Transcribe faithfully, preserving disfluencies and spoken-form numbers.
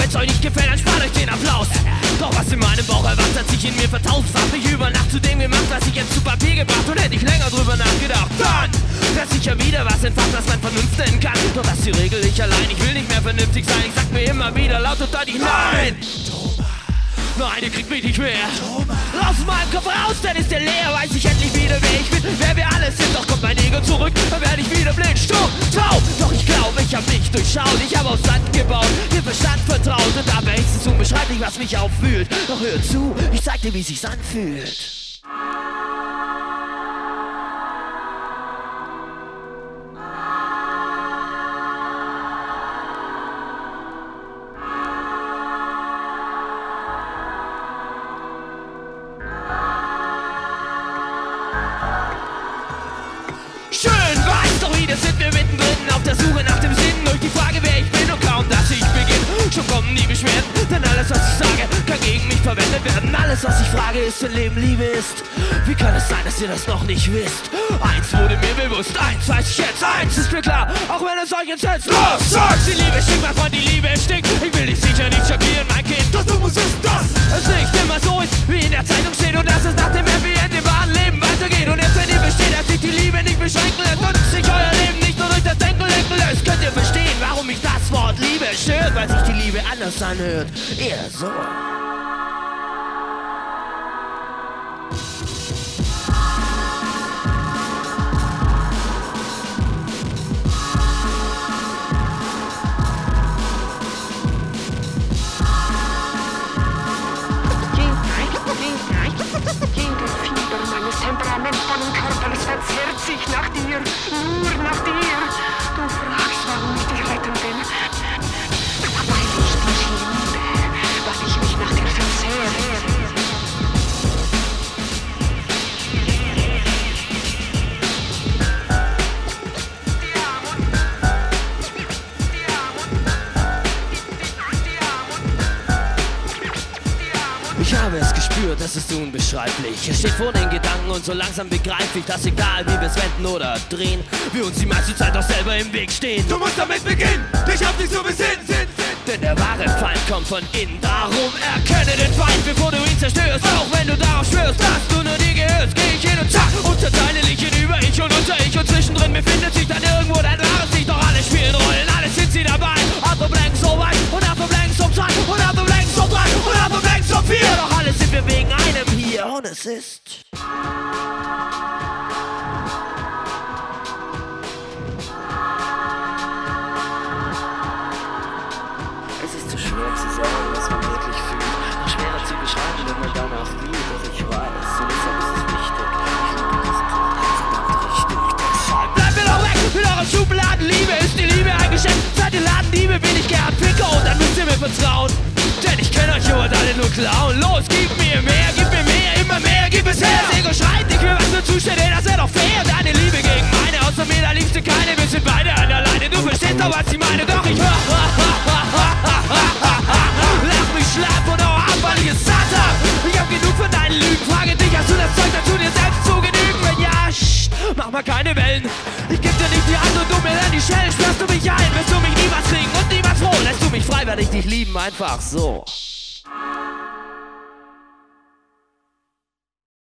wenn's euch nicht gefällt, dann spart euch den Applaus. Doch was in meinem Bauch erwacht, hat sich in mir vertausendfacht. Mich über Nacht zu dem gemacht, was ich jetzt zu Papier gebracht. Und hätte ich länger drüber nachgedacht, dann wär sicher wieder was entfacht, was man Vernunft nennen kann. Doch das ist die Regel, ich allein, ich will nicht mehr vernünftig sein. Ich sag mir immer wieder laut und deutlich nein. Nein, ihr kriegt mich nicht mehr aus meinem Kopf raus, dann ist der leer. Weiß ich endlich wieder, wer ich bin, wer wir alle sind. Doch kommt mein Ego zurück, dann werde ich wieder blind, stumm, taub. Doch ich glaube, ich hab mich durchschaut. Ich hab aus Sand gebaut, dem Verstand vertraut. Und dabei ist es unbeschreiblich, was mich aufwühlt. Doch hör zu, ich zeig dir, wie sich's anfühlt. Schön weiß, doch wieder sind wir mittendrin auf der Suche nach dem Sinn. Durch die Frage, wer ich bin und kaum, dass ich beginne, schon kommen die Beschwerden. Denn alles, was ich sage, kann gegen mich verwendet werden. Alles, was ich frage, ist, wenn Leben Liebe ist. Wie kann es sein, dass ihr das noch nicht wisst? Eins wurde mir bewusst, eins weiß ich jetzt, eins ist mir klar, auch wenn es euch entsetzt. Los, sagt, die Liebe stinkt, mein Freund, die Liebe stinkt. Ich will dich sicher nicht schockieren, mein Kind, doch du musst wissen, dass es nicht immer so ist, wie in der Zeitung steht. Und dass es nach dem Happy End im wahren Leben weitergeht. Und erst wenn ihr besteht, dass sich die Liebe nicht beschränken lässt und sich euer Leben nicht nur durch das Denken lenken lässt, könnt ihr verstehen, warum mich das Wort Liebe stört, weil sich die Liebe anders anhört. Eher so. Temperament von dem Körper, es verzehrt sich nach dir, nur nach dir. Du fragst, warum ich dich retten will. Weil ich dich liebe, weil ich mich nach dir verzehre. Ich habe es gespürt, es ist unbeschreiblich. Es steht vor den Gedanken und so langsam begreife ich, dass egal wie wir es wenden oder drehen, wir uns die meiste Zeit auch selber im Weg stehen. Du musst damit beginnen, dich auf dich zu besinnen. Denn der wahre Feind kommt von innen. Darum erkenne den Feind, bevor du ihn zerstörst. Auch wenn du darauf schwörst, dass du nur dir gehörst, geh ich hin und zack, und zerteile dich in über ich und unter ich. Und zwischendrin befindet sich dann irgendwo dein wahres Licht. Doch alle spielen Rollen, alle sind sie dabei. Andere blanken so weit und andere blanken so zwei und andere blanken so drei und andere blanken so vier. Doch alle sind wir wegen einem hier und es ist... Es ist zu schwer zu sagen, was man wirklich fühlt. Noch schwerer zu beschreiben, wenn man danach fühlt. Dass ich weiß, so deshalb ist es wichtig. Ich liebe diesen Tag, verdammt richtig. Deshalb bleibt mir doch weg mit eurer Schubladen. Liebe ist die Liebe ein Geschenk. Seid ihr Ladendiebe, bin ich Gerhard Ficker und dann müsst ihr mir vertrauen. Denn ich kenn euch und alle nur klauen. Los, gib mir mehr, gib mir mehr, immer mehr, gib es her. Das Ego schreit, ich will was nur zustände, das wär doch fair. Deine Liebe gegen meine, außer mir, da liebst du keine. Wir sind beide an der Leine, du verstehst doch, was ich meine. Doch ich hör, lach mich schlapp und hau ab, weil ich es satt hab. Ich hab genug von deinen Lügen, frage dich, hast du das Zeug dazu, dir selbst zu genügen? Wenn ja, sch, mach mal keine Wellen. Ich geb dir nicht die Hand und du mir dann die Schellen. Sperrst du mich ein, wirst du mich niemals kriegen und niemals froh. Lässt du mich frei, werde ich dich lieben, einfach so.